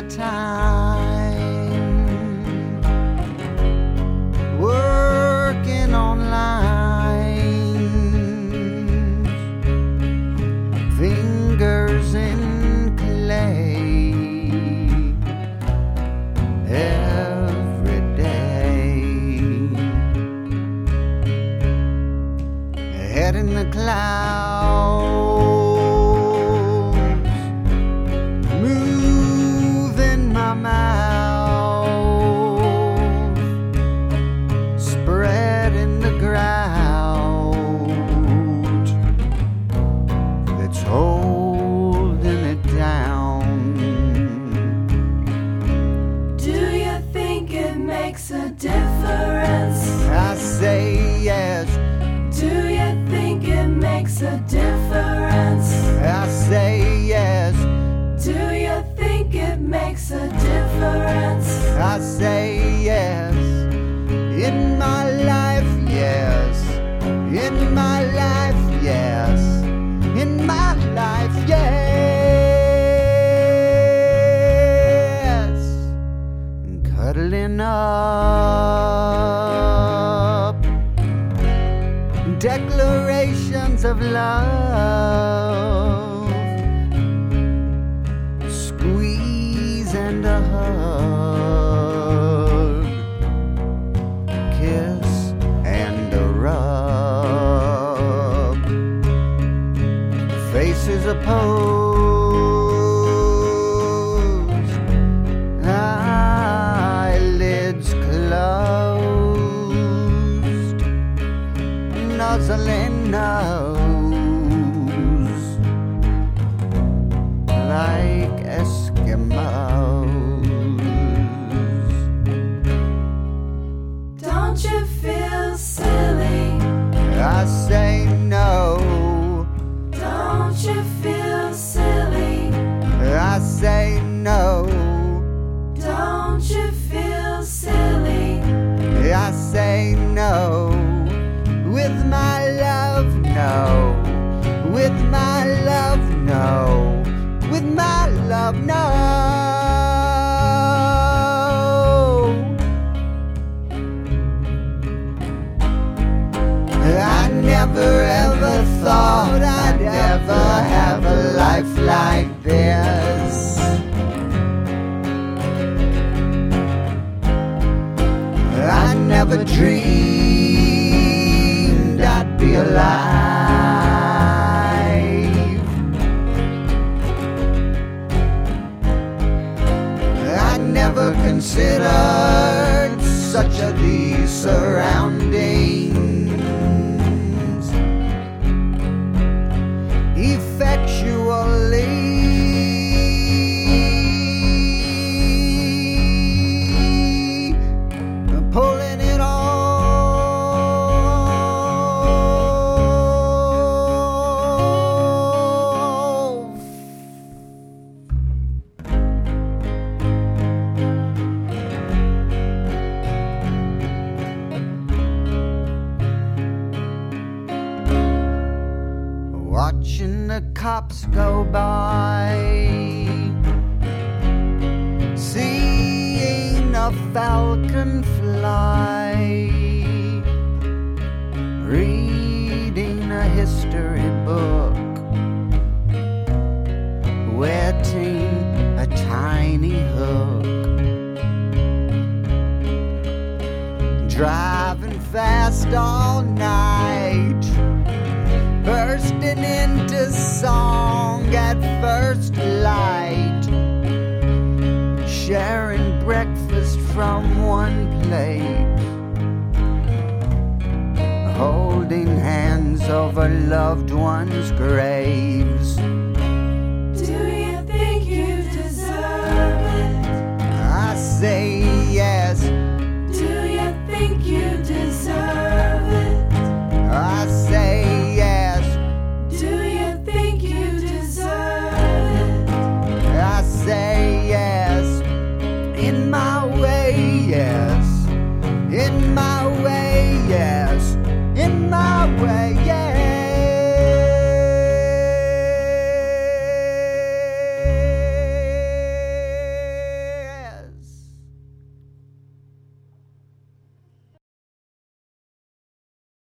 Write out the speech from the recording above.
time, working on lines, fingers in clay, every day, head in the clouds, moving my mouth, spreading the ground that's holding it down. Do you think it makes a difference? I say yes. Do you think it makes a difference? I say yes. Do you think it makes a difference? I say yes. In my life, yes. In my life, yes. In my life, yes. Cuddling up, declarations of love, squeeze and a hug, kiss and a rub, faces opposed, eyelids closed, nuzzling nose like Eskimos. Don't you feel silly? I say no. Don't you feel silly? I say no. Don't you feel silly? I say no. With my love, no. With my love, no. With my love, no. I never ever thought I'd ever have a life like this. I never dreamed I'd be alive. I never considered such a these surroundings. Effectually pulling it off. Watching the cops go by, seeing a falcon fly, reading a history book, wetting a tiny hook, driving fast all night, bursting into song at first light, sharing breakfast from one plate, holding hands over loved ones' graves. Do you think you deserve it? I say yes. Do you think you deserve it? I say yes. Do you think you deserve it? I say yes. In my way, yes. In my way, yes. In my way, yes.